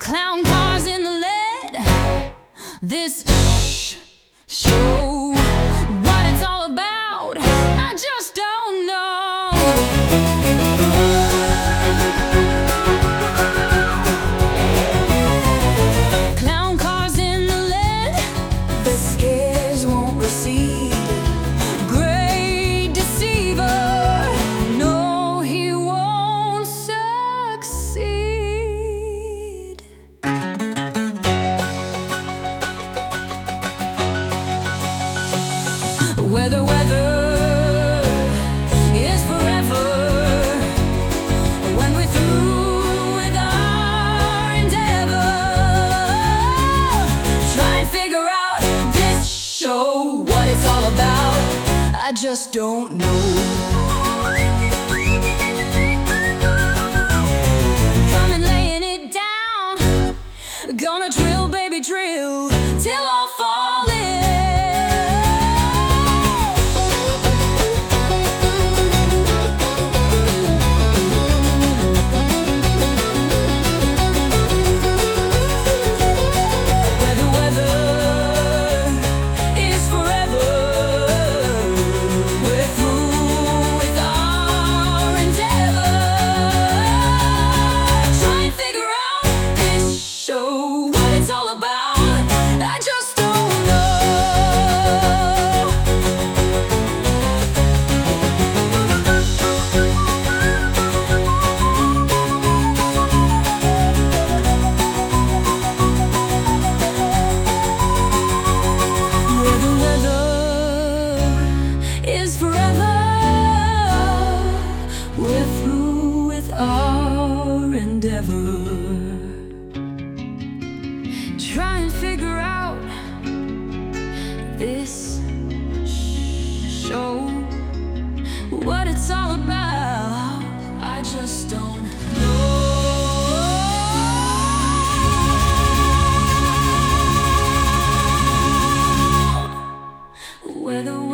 Clown cars in the lead. This show, what it's all about, I just don't know. Clown cars in the lead, the scares won't recede. Great deceiver, no, he won't succeed. Weather is forever. When we're through with our endeavor, try and figure out this show, what it's all about, I just don't know. Come and laying it down, gonna drill, baby, drill, till all fall in. We're through with our endeavor. Try and figure out this show, what it's all about, I just don't know. Whether